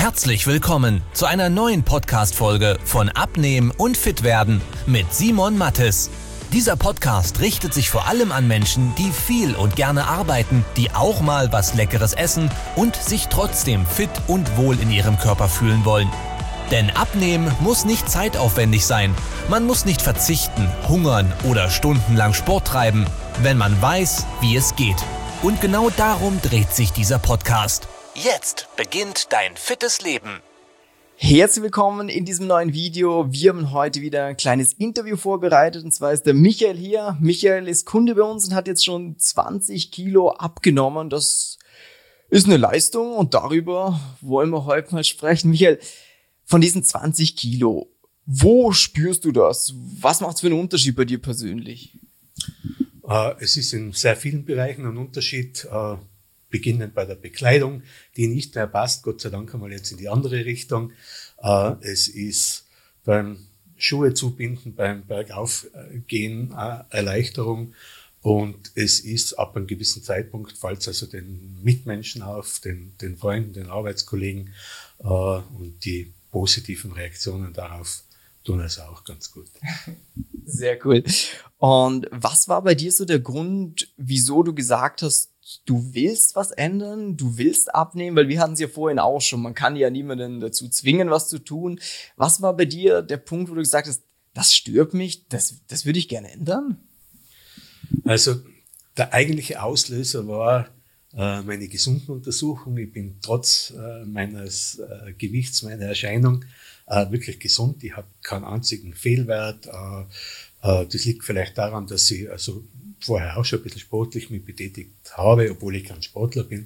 Herzlich willkommen zu einer neuen Podcast-Folge von Abnehmen und Fitwerden mit Simon Mattes. Dieser Podcast richtet sich vor allem an Menschen, die viel und gerne arbeiten, die auch mal was Leckeres essen und sich trotzdem fit und wohl in ihrem Körper fühlen wollen. Denn Abnehmen muss nicht zeitaufwendig sein. Man muss nicht verzichten, hungern oder stundenlang Sport treiben, wenn man weiß, wie es geht. Und genau darum dreht sich dieser Podcast. Jetzt beginnt dein fittes Leben. Herzlich willkommen in diesem neuen Video. Wir haben heute wieder ein kleines Interview vorbereitet, und zwar ist der Michael hier. Michael ist Kunde bei uns und hat jetzt schon 20 Kilo abgenommen. Das ist eine Leistung und darüber wollen wir heute mal sprechen. Michael, von diesen 20 Kilo, wo spürst du das? Was macht es für einen Unterschied bei dir persönlich? Es ist in sehr vielen Bereichen ein Unterschied, beginnend bei der Bekleidung, die nicht mehr passt, Gott sei Dank einmal jetzt in die andere Richtung. Es ist beim Schuhe zubinden, beim Bergaufgehen Erleichterung, und es ist ab einem gewissen Zeitpunkt, fällt es also den Mitmenschen auf, den Freunden, den Arbeitskollegen, und die positiven Reaktionen darauf tun es auch ganz gut. Sehr cool. Und was war bei dir so der Grund, wieso du gesagt hast, du willst was ändern, du willst abnehmen? Weil wir hatten es ja vorhin auch schon, man kann ja niemanden dazu zwingen, was zu tun. Was war bei dir der Punkt, wo du gesagt hast, das stört mich, das würde ich gerne ändern? Also der eigentliche Auslöser war meine Gesundenuntersuchung. Ich bin trotz meines Gewichts, meiner Erscheinung wirklich gesund. Ich habe keinen einzigen Fehlwert. Das liegt vielleicht daran, dass ich also vorher auch schon ein bisschen sportlich mich betätigt habe, obwohl ich kein Sportler bin.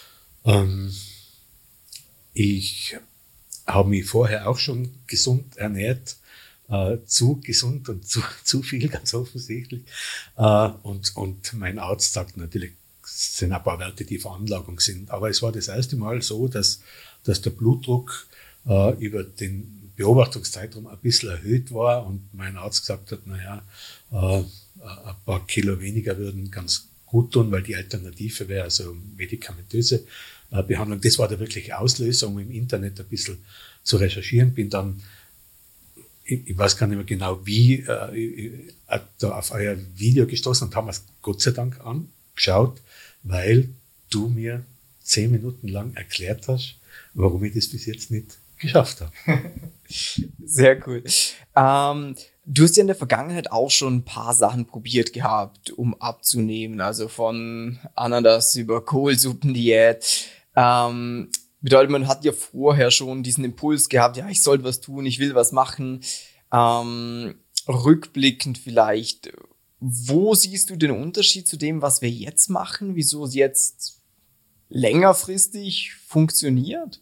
Ich habe mich vorher auch schon gesund ernährt, zu gesund und zu viel, ganz offensichtlich. Und mein Arzt sagt natürlich, es sind ein paar Werte, die Veranlagung sind. Aber es war das erste Mal so, dass der Blutdruck über den Beobachtungszeitraum ein bisschen erhöht war und mein Arzt gesagt hat, ein paar Kilo weniger würden ganz gut tun, weil die Alternative wäre also medikamentöse Behandlung. Das war der wirkliche Auslöser, um im Internet ein bisschen zu recherchieren. Bin dann, ich weiß gar nicht mehr genau wie, da auf euer Video gestoßen und haben es Gott sei Dank angeschaut, weil du mir 10 Minuten lang erklärt hast, warum ich das bis jetzt nicht geschafft habe. Sehr cool. Du hast ja in der Vergangenheit auch schon ein paar Sachen probiert gehabt, um abzunehmen. Also von Ananas über Kohlsuppendiät. Bedeutet, man hat ja vorher schon diesen Impuls gehabt, ja, ich soll was tun, ich will was machen. Rückblickend vielleicht, wo siehst du den Unterschied zu dem, was wir jetzt machen? Wieso es jetzt längerfristig funktioniert?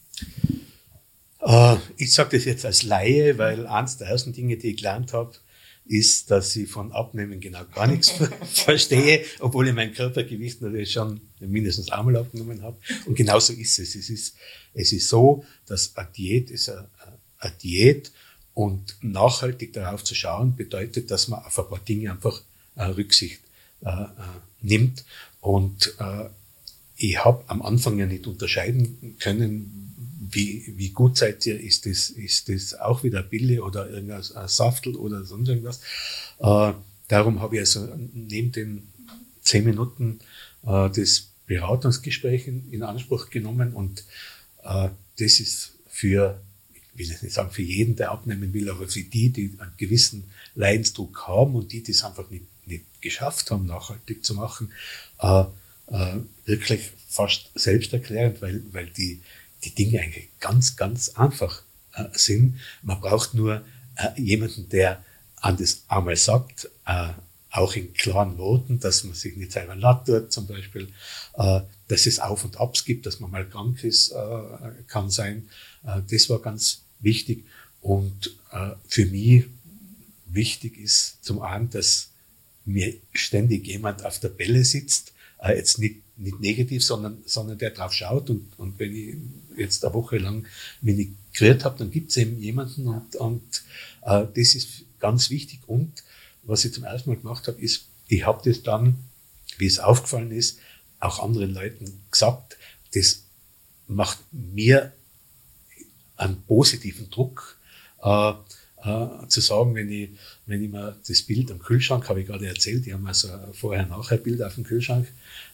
Ich sage das jetzt als Laie, weil eines der ersten Dinge, die ich gelernt habe, ist, dass ich von Abnehmen genau gar nichts verstehe, obwohl ich mein Körpergewicht natürlich schon mindestens einmal abgenommen habe. Und genauso ist es. Es ist so, dass eine Diät ist eine Diät, und nachhaltig darauf zu schauen, bedeutet, dass man auf ein paar Dinge einfach Rücksicht nimmt. Und ich habe am Anfang ja nicht unterscheiden können, wie gut seid ihr, ist das auch wieder Pille oder irgendein Saftel oder sonst irgendwas. Darum habe ich also neben den 10 Minuten das Beratungsgespräch in Anspruch genommen, und das ist für, ich will jetzt nicht sagen für jeden, der abnehmen will, aber für die einen gewissen Leidensdruck haben und die das einfach nicht geschafft haben, nachhaltig zu machen, wirklich fast selbsterklärend, weil die Dinge eigentlich ganz, ganz einfach sind. Man braucht nur jemanden, der an das einmal sagt, auch in klaren Worten, dass man sich nicht selber latt tut, zum Beispiel, dass es Auf und Abs gibt, dass man mal krank ist, kann sein. Das war ganz wichtig. Und für mich wichtig ist zum einen, dass mir ständig jemand auf der Bälle sitzt, jetzt nicht negativ, sondern der drauf schaut, und wenn ich jetzt eine Woche lang minigriert habe, dann gibt es eben jemanden, und das ist ganz wichtig. Und was ich zum ersten Mal gemacht habe, ist, ich habe das dann, wie es aufgefallen ist, auch anderen Leuten gesagt. Das macht mir einen positiven Druck, zu sagen, wenn ich mir das Bild am Kühlschrank, habe ich gerade erzählt, die haben also Vorher-Nachher-Bild auf dem Kühlschrank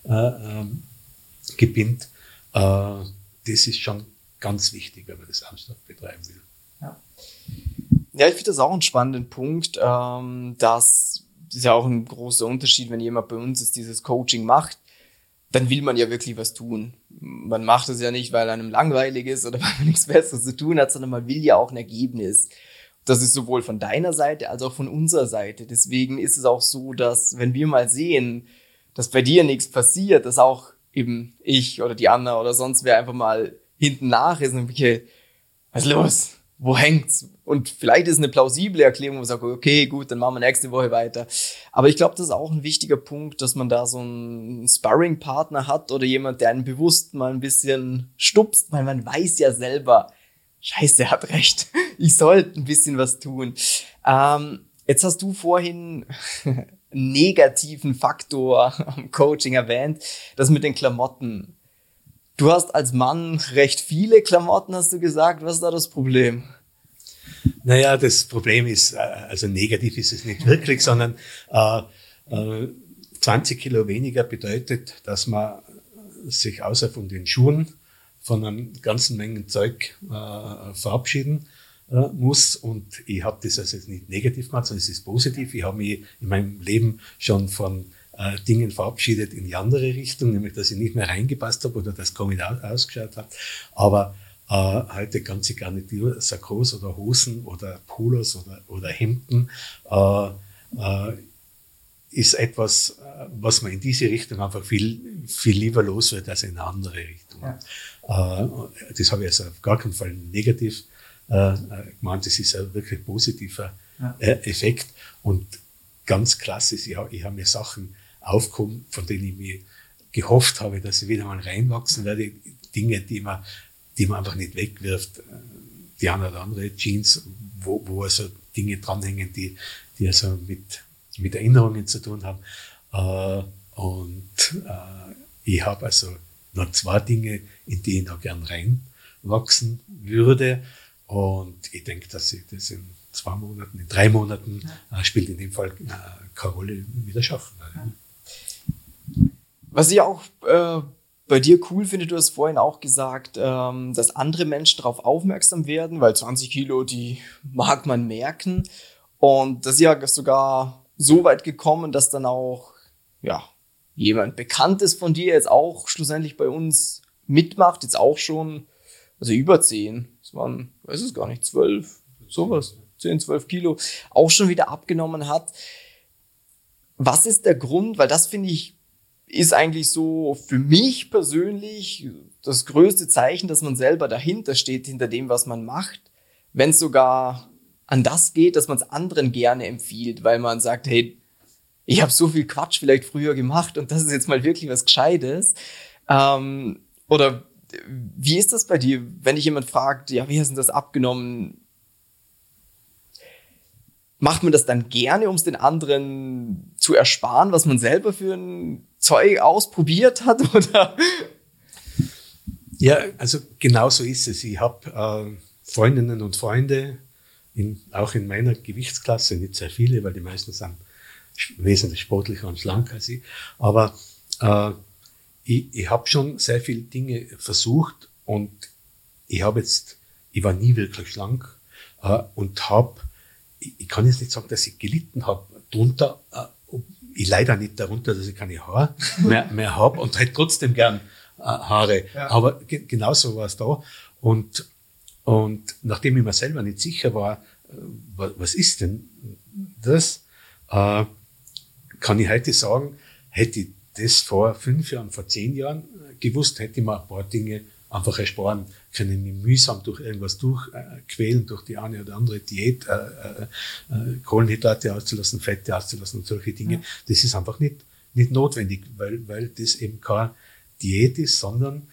gepinnt. Das ist schon ganz wichtig, wenn man das ernsthaft betreiben will. Ja, ich finde das auch einen spannenden Punkt. Das ist ja auch ein großer Unterschied, wenn jemand bei uns jetzt dieses Coaching macht, dann will man ja wirklich was tun. Man macht es ja nicht, weil einem langweilig ist oder weil man nichts Besseres zu tun hat, sondern man will ja auch ein Ergebnis. Das ist sowohl von deiner Seite als auch von unserer Seite. Deswegen ist es auch so, dass wenn wir mal sehen, dass bei dir nichts passiert, dass auch eben ich oder die Anna oder sonst wer einfach mal hinten nach ist und okay, was ist los? Wo hängt's? Und vielleicht ist eine plausible Erklärung, wo man sagt, okay, gut, dann machen wir nächste Woche weiter. Aber ich glaube, das ist auch ein wichtiger Punkt, dass man da so einen Sparring-Partner hat oder jemand, der einen bewusst mal ein bisschen stupst, weil man weiß ja selber, Scheiße, er hat recht, ich sollte ein bisschen was tun. Jetzt hast du vorhin einen negativen Faktor am Coaching erwähnt, das mit den Klamotten. Du hast als Mann recht viele Klamotten, hast du gesagt. Was ist da das Problem? Naja, das Problem ist, also negativ ist es nicht wirklich, sondern 20 Kilo weniger bedeutet, dass man sich außer von den Schuhen von einer ganzen Menge Zeug verabschieden muss. Und ich habe das also jetzt nicht negativ gemacht, sondern es ist positiv. Ich habe mich in meinem Leben schon von Dingen verabschiedet in die andere Richtung, nämlich dass ich nicht mehr reingepasst habe oder das komisch ausgeschaut hat. Aber heute ganze Garnitur, Sakkos oder Hosen oder Polos oder Hemden ist etwas, was man in diese Richtung einfach viel lieber los wird als in eine andere Richtung. Ja. Das habe ich also auf gar keinen Fall negativ gemeint. Das ist ein wirklich positiver Effekt. Und ganz klassisch, ich habe mir Sachen aufgehoben, von denen ich mir gehofft habe, dass sie wieder mal reinwachsen werde. Dinge, die man einfach nicht wegwirft. Die eine oder andere Jeans, wo also Dinge dranhängen, die also mit Erinnerungen zu tun haben. Ich habe also noch 2 Dinge, in die ich noch gern reinwachsen würde. Und ich denke, dass ich das in 2 Monaten, in 3 Monaten spielt in dem Fall keine Rolle, wieder schaffen werde. Was ich auch bei dir cool finde, du hast vorhin auch gesagt, dass andere Menschen darauf aufmerksam werden, weil 20 Kilo, die mag man merken. Und das ist ja sogar so weit gekommen, dass dann auch jemand Bekanntes von dir jetzt auch schlussendlich bei uns mitmacht, jetzt auch schon, also über 10, das waren, weiß es gar nicht, 12, sowas, 10, 12 Kilo, auch schon wieder abgenommen hat. Was ist der Grund? Weil das finde ich, ist eigentlich so für mich persönlich das größte Zeichen, dass man selber dahinter steht, hinter dem, was man macht. Wenn es sogar an das geht, dass man es anderen gerne empfiehlt, weil man sagt, hey, ich habe so viel Quatsch vielleicht früher gemacht und das ist jetzt mal wirklich was Gescheites. Oder wie ist das bei dir, wenn dich jemand fragt, ja, wie hast du das abgenommen? Macht man das dann gerne, um es den anderen zu ersparen, was man selber für ein Zeug ausprobiert hat? Oder? Ja, also genau so ist es. Ich habe Freundinnen und Freunde, auch in meiner Gewichtsklasse, nicht sehr viele, weil die meisten sind wesentlich sportlicher und schlanker als ich. Aber ich habe schon sehr viele Dinge versucht und ich war nie wirklich schlank und ich kann jetzt nicht sagen, dass ich gelitten habe drunter. Ich leide auch nicht darunter, dass ich keine Haare mehr habe und halt trotzdem gern Haare. Ja. Aber genauso war es da. Und nachdem ich mir selber nicht sicher war, was ist denn das, kann ich heute sagen, hätte ich das vor 5 Jahren, vor 10 Jahren gewusst, hätte ich mir ein paar Dinge einfach ersparen können, mich mühsam durch irgendwas durchquälen, durch die eine oder andere Diät, Kohlenhydrate auszulassen, Fette auszulassen und solche Dinge. Ja. Das ist einfach nicht notwendig, weil das eben keine Diät ist, sondern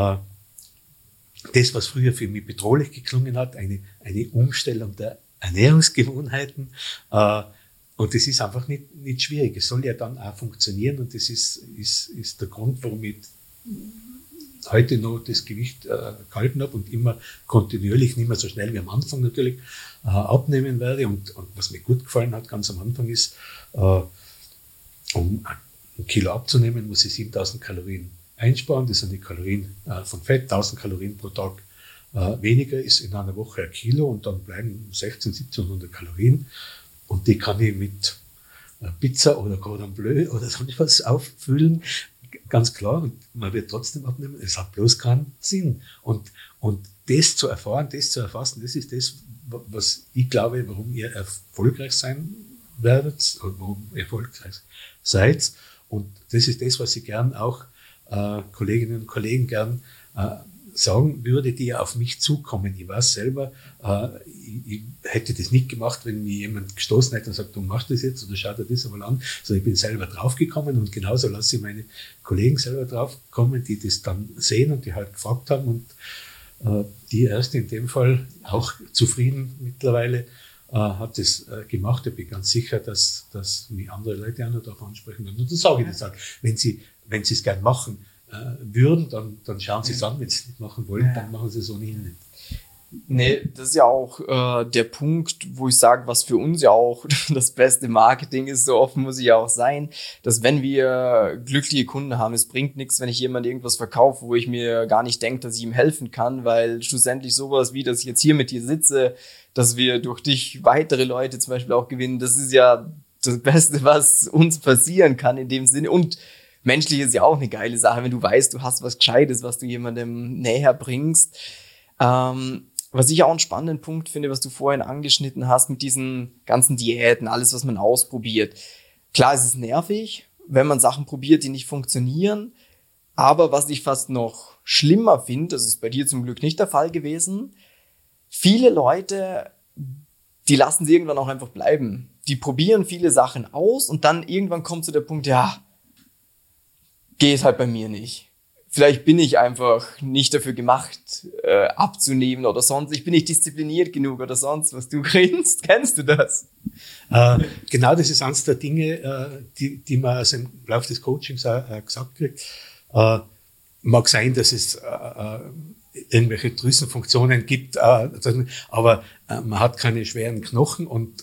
das, was früher für mich bedrohlich geklungen hat, eine Umstellung der Ernährungsgewohnheiten. Und das ist einfach nicht schwierig. Es soll ja dann auch funktionieren und das ist der Grund, warum ich heute noch das Gewicht gehalten habe und immer kontinuierlich, nicht mehr so schnell wie am Anfang natürlich, abnehmen werde. Und was mir gut gefallen hat ganz am Anfang ist, um 1 Kilo abzunehmen, muss ich 7000 Kalorien einsparen. Das sind die Kalorien von Fett, 1000 Kalorien pro Tag weniger ist in einer Woche 1 Kilo und dann bleiben 1700 Kalorien. Und die kann ich mit Pizza oder Cordon Bleu oder sonst was auffüllen. Ganz klar, und man wird trotzdem abnehmen. Es hat bloß keinen Sinn. Und das zu erfahren, das zu erfassen, das ist das, was ich glaube, warum ihr erfolgreich sein werdet und warum ihr erfolgreich seid. Und das ist das, was ich gern auch Kolleginnen und Kollegen gern sagen würde, die ja auf mich zukommen. Ich weiß selber, ich hätte das nicht gemacht, wenn mir jemand gestoßen hätte und sagt, du machst das jetzt oder schau dir das einmal an. So, ich bin selber draufgekommen und genauso lasse ich meine Kollegen selber draufkommen, die das dann sehen und die halt gefragt haben und die erste in dem Fall auch zufrieden mittlerweile hat das gemacht. Ich bin ganz sicher, dass mich andere Leute auch noch darauf ansprechen werden. Und dann sage ich das halt, wenn sie es gern machen würden, dann schauen sie es an. Wenn sie es nicht machen wollen, dann machen sie es ohnehin nicht. Nee, das ist ja auch der Punkt, wo ich sage, was für uns ja auch das beste Marketing ist, so offen muss ich ja auch sein, dass wenn wir glückliche Kunden haben, es bringt nichts, wenn ich jemand irgendwas verkaufe, wo ich mir gar nicht denke, dass ich ihm helfen kann, weil schlussendlich sowas wie, dass ich jetzt hier mit dir sitze, dass wir durch dich weitere Leute zum Beispiel auch gewinnen, das ist ja das Beste, was uns passieren kann in dem Sinne. Und menschlich ist ja auch eine geile Sache, wenn du weißt, du hast was Gescheites, was du jemandem näher bringst. Was ich auch einen spannenden Punkt finde, was du vorhin angeschnitten hast mit diesen ganzen Diäten, alles, was man ausprobiert. Klar, es ist nervig, wenn man Sachen probiert, die nicht funktionieren. Aber was ich fast noch schlimmer finde, das ist bei dir zum Glück nicht der Fall gewesen, viele Leute, die lassen sie irgendwann auch einfach bleiben. Die probieren viele Sachen aus und dann irgendwann kommt zu der Punkt, ja, geht halt bei mir nicht. Vielleicht bin ich einfach nicht dafür gemacht, abzunehmen oder sonst. Ich bin nicht diszipliniert genug oder sonst was. Du grinst, kennst du das? Genau, das ist eines der Dinge, die man also im Laufe des Coachings gesagt kriegt. Mag sein, dass es irgendwelche Drüsenfunktionen gibt, aber man hat keine schweren Knochen und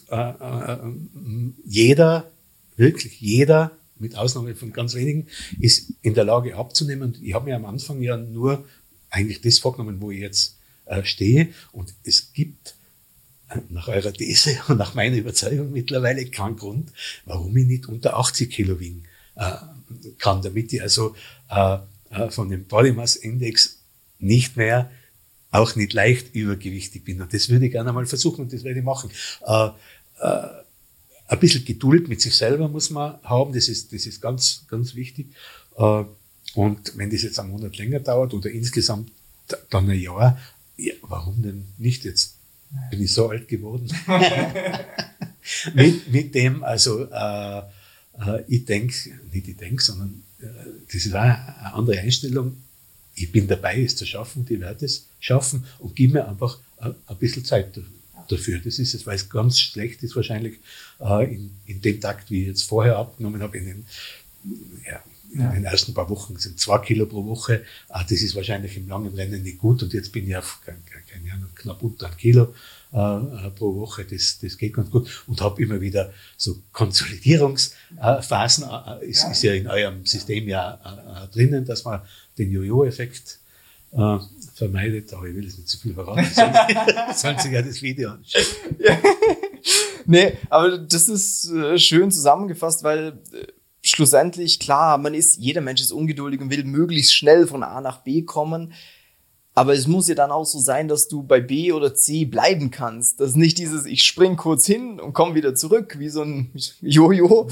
wirklich jeder, mit Ausnahme von ganz wenigen, ist in der Lage abzunehmen. Und ich habe mir am Anfang ja nur eigentlich das vorgenommen, wo ich jetzt stehe. Und es gibt nach eurer These und nach meiner Überzeugung mittlerweile keinen Grund, warum ich nicht unter 80 Kilo wiegen kann, damit ich also von dem Body Mass Index nicht mehr, auch nicht leicht übergewichtig bin. Und das würde ich gerne mal versuchen und das werde ich machen. Ein bisschen Geduld mit sich selber muss man haben, das ist ganz, ganz wichtig. Und wenn das jetzt einen Monat länger dauert oder insgesamt dann ein Jahr, ja, warum denn nicht? Jetzt bin ich so alt geworden. mit dem, also sondern das ist auch eine andere Einstellung. Ich bin dabei, es zu schaffen, ich werde es schaffen und gib mir einfach ein bisschen Zeit dafür. Das ist es, weil es ganz schlecht ist wahrscheinlich in dem Takt, wie ich jetzt vorher abgenommen habe, in den ersten paar Wochen sind 2 Kilo pro Woche. Das ist wahrscheinlich im langen Rennen nicht gut und jetzt bin ich auf keine Ahnung, knapp unter 1 Kilo pro Woche. Das geht ganz gut und habe immer wieder so Konsolidierungsphasen. Ist ja in eurem System ja drinnen, dass man den Jojo-Effekt vermeidet, aber ich will es nicht zu viel verraten. Sollen Sie ja das Video anschauen. Ja. Nee, aber das ist schön zusammengefasst, weil schlussendlich, klar, jeder Mensch ist ungeduldig und will möglichst schnell von A nach B kommen. Aber es muss ja dann auch so sein, dass du bei B oder C bleiben kannst. Das ist nicht dieses, ich spring kurz hin und komme wieder zurück, wie so ein Jojo.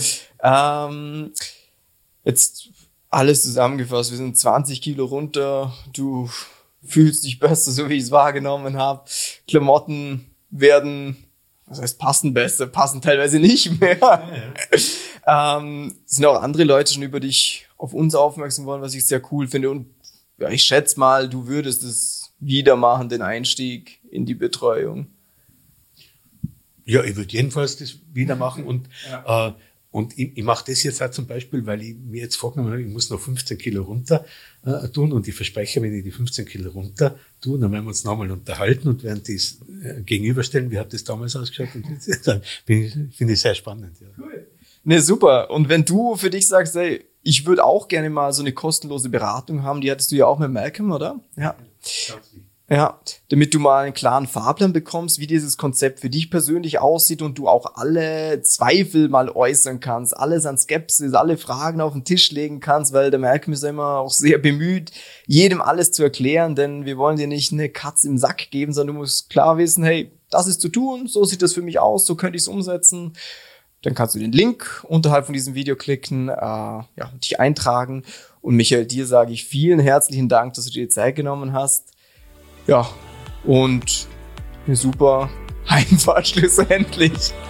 Jetzt alles zusammengefasst, wir sind 20 Kilo runter, du fühlst dich besser, so wie ich es wahrgenommen habe. Klamotten werden, passen besser, passen teilweise nicht mehr. Sind auch andere Leute schon über dich auf uns aufmerksam geworden, was ich sehr cool finde. Und ja, ich schätze mal, du würdest es wieder machen, den Einstieg in die Betreuung. Ja, ich würde jedenfalls das wieder machen Und ich mache das jetzt auch zum Beispiel, weil ich mir jetzt vorgenommen habe, ich muss noch 15 Kilo runter tun und ich verspreche, wenn ich die 15 Kilo runter tue, dann werden wir uns nochmal unterhalten und werden das gegenüberstellen, wie hat das damals ausgeschaut. Und dann finde ich sehr spannend. Ja. Cool. Ne, super. Und wenn du für dich sagst, ey, ich würde auch gerne mal so eine kostenlose Beratung haben, die hattest du ja auch mit Malcolm, oder? Ja. Ja, damit du mal einen klaren Fahrplan bekommst, wie dieses Konzept für dich persönlich aussieht und du auch alle Zweifel mal äußern kannst, alles an Skepsis, alle Fragen auf den Tisch legen kannst, weil der Malcolm ist ja immer auch sehr bemüht, jedem alles zu erklären, denn wir wollen dir nicht eine Katze im Sack geben, sondern du musst klar wissen, hey, das ist zu tun, so sieht das für mich aus, so könnte ich es umsetzen. Dann kannst du den Link unterhalb von diesem Video klicken, dich eintragen. Und Michael, dir sage ich vielen herzlichen Dank, dass du dir die Zeit genommen hast. Ja, und eine super Heimfahrt schlussendlich.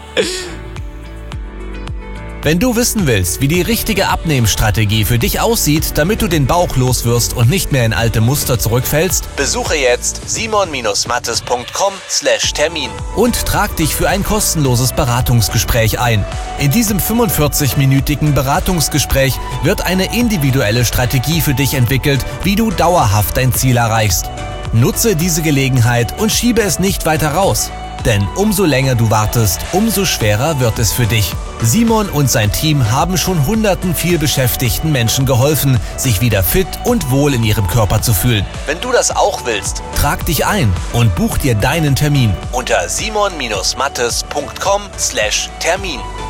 Wenn du wissen willst, wie die richtige Abnehmstrategie für dich aussieht, damit du den Bauch loswirst und nicht mehr in alte Muster zurückfällst, besuche jetzt simon-mattes.com/Termin und trag dich für ein kostenloses Beratungsgespräch ein. In diesem 45-minütigen Beratungsgespräch wird eine individuelle Strategie für dich entwickelt, wie du dauerhaft dein Ziel erreichst. Nutze diese Gelegenheit und schiebe es nicht weiter raus. Denn umso länger du wartest, umso schwerer wird es für dich. Simon und sein Team haben schon hunderten vielbeschäftigten Menschen geholfen, sich wieder fit und wohl in ihrem Körper zu fühlen. Wenn du das auch willst, trag dich ein und buch dir deinen Termin unter simon-mattes.com/Termin.